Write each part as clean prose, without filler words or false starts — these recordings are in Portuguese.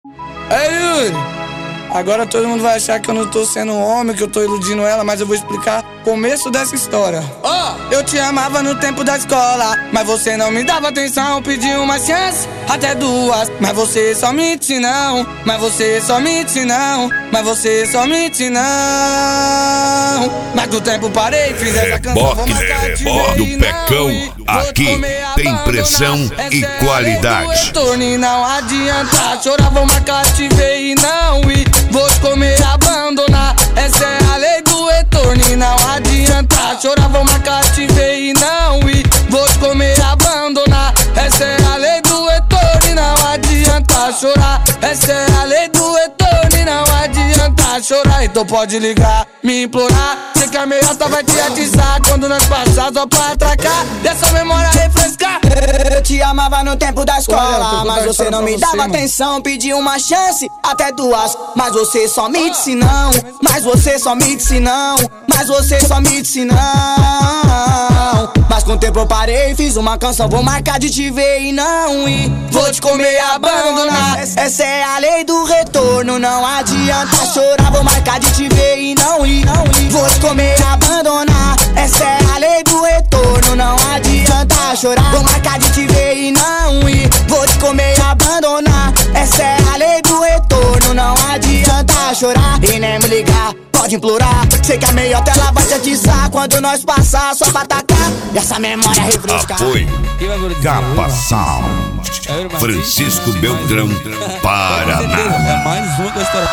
Ei, Yuri, agora todo mundo vai achar que eu não tô sendo um homem, que eu tô iludindo ela, mas eu vou explicar o começo dessa história. Eu te amava no tempo da escola, mas você não me dava atenção. Pedi uma chance, até duas, mas você só mente não. Mas você só mente não. Mas você só mente não. Mas do tempo parei, fiz essa canção, vou marcar te ver do Pecão, aqui tem pressão e qualidade. E não adianta chorar, vou marcar te ver e não ir. Vou te comer e abandonar, essa é a lei do retorno. E não adianta chorar, vou marcar te ver e não ir. Vou te comer e abandonar, essa é a lei do retorno. E não adianta chorar, essa é a lei do retorno. E não adianta chorar, então pode ligar, me implorar. Sei que a meiota vai te atiçar quando nós passar só pra atracar, dessa memória refrescar. Eu te amava no tempo da escola, mas você não me dava atenção. Pedi uma chance, até duas, mas você só me disse não. Mas você só me disse não. Mas você só me disse não. Mas com o tempo eu parei, fiz uma canção, vou marcar de te ver e não ir. Vou te comer e abandonar, essa é a lei do retorno. Não adianta chorar, vou marcar de te ver e não ir. Vou te comer e abandonar, essa é a lei do retorno. Não adianta chorar, vou marcar de te ver e não ir. Vou te comer e abandonar, essa é a lei do retorno. Não adianta chorar e nem me ligar, pode implorar. Sei que a meiota ela vai te atiçar quando nós passar só pra atacar, e essa memória refrescar. Apoio Capa Sound, Francisco Beltrão, Paraná. É mais uma da história.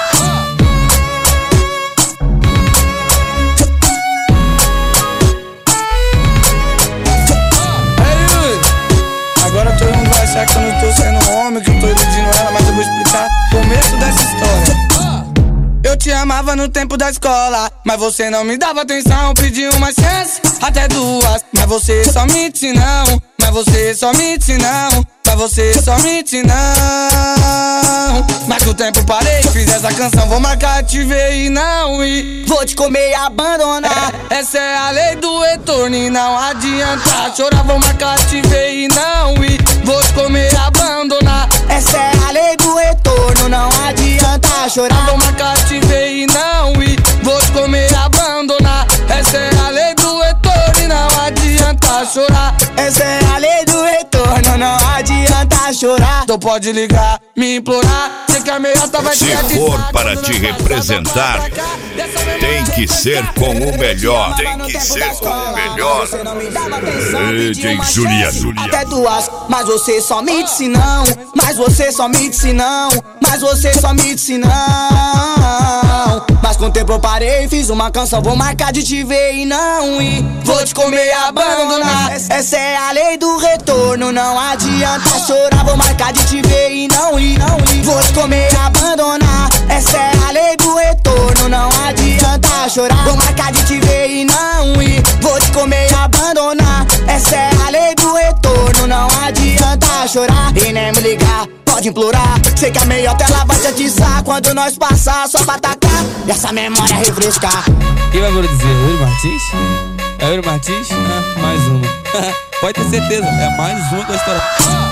Agora todo mundo vai achar que eu não tô sendo um homem, que eu tô iludindo ela, mas eu vou explicar o começo dessa história. Eu te amava no tempo da escola, mas você não me dava atenção. Pedi uma chance, até duas, mas você só mente não. Mas você só mente não. Mas você só mente não. Mas com o tempo parei, fiz essa canção, vou marcar te ver e não ir. Vou te comer e abandonar, essa é a lei do retorno. E não adianta chorar, vou marcar te ver e não ir. Vou te comer e abandonar, essa é a lei do retorno. Não adianta chorar, vou marcar te ver e não ir. Vou te comer e abandonar, essa é a lei do retorno. E não adianta chorar, essa é a lei do retorno. Não adianta chorar, então pode ligar, me implorar. Sei que a meiota vai te atiçar. Se for para te representar, tem que ser com o melhor. Tem que ser com o melhor. DJ Juliano. Até duas, mas você só me disse não. Mas você só me disse não. Mas você só me disse não. Mas com o tempo eu parei, fiz uma canção, vou marcar de te ver e não ir. Vou te comer e abandonar, essa é a lei do retorno. Não adianta chorar, vou marcar de te ver e não ir. Vou te comer e abandonar, essa é a lei do retorno. Não adianta chorar, vou marcar de te ver e não ir. Vou te comer e abandonar, essa é a lei do retorno. Não adianta chorar e nem me ligar, pode implorar. Sei que a meiota ela vai te atiçar quando nós passar só pra atacar, e essa memória refrescar. Quem vai agora dizer? Yuri Martins? É Yuri Martins? Mais uma. Pode ter certeza, é mais uma da história.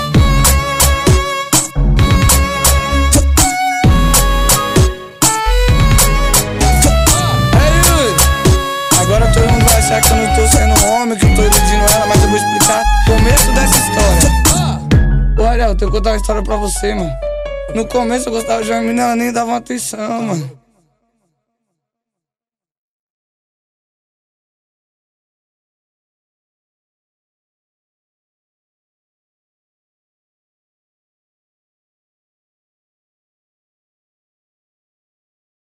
Agora todo mundo vai achar que eu não tô sendo um homem, que eu tô iludindo ela, mas eu vou explicar o começo dessa história. Ô Ariel, eu tenho que contar uma história pra você, mano. No começo eu gostava de uma menina, ela nem dava uma atenção, mano.